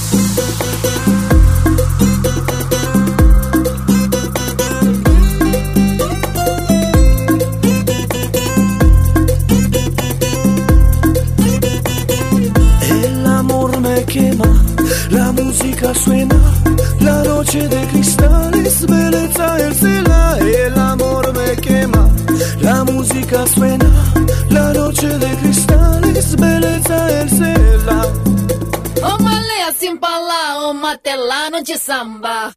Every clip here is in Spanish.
La música suena, la noche de cristales, belleza el cielo, el amor me quema. La música suena, la noche de cristales, belleza el cielo. O malea sin pala, o matelano de samba.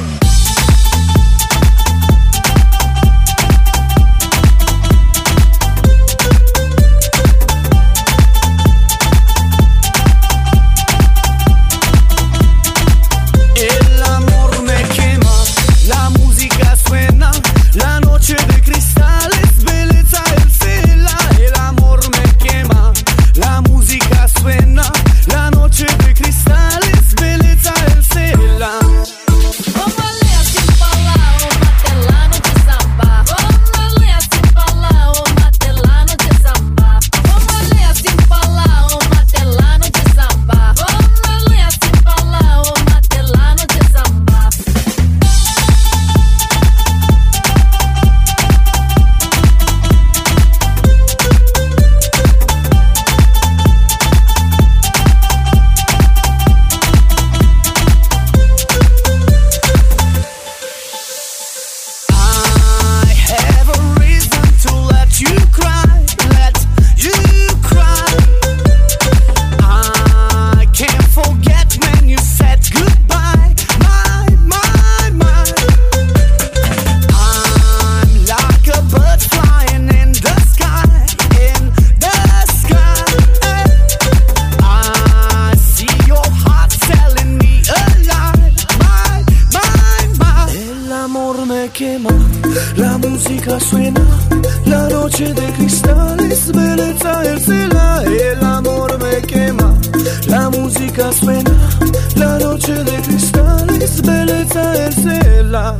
La música suena, la noche de cristales, belleza el cielo, el amor me quema. La música suena, la noche de cristales, belleza el cielo.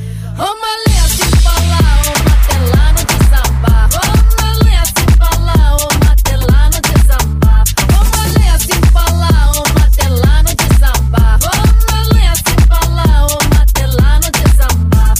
O malea sin pala, o matelano de samba. O malea sin pala, o matelano de samba. O malea sin pala, o matelano de samba. O malea sin pala, o matelano de samba.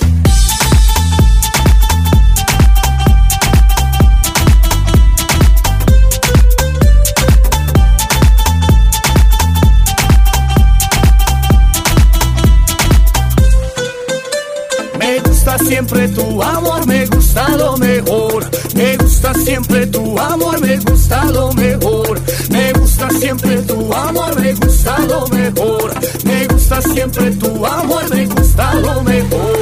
Me gusta siempre tu amor, me gusta lo mejor. Me gusta siempre tu amor, me gusta lo mejor. Me gusta siempre tu amor, me gusta lo mejor. Me gusta siempre tu amor, me gusta lo mejor.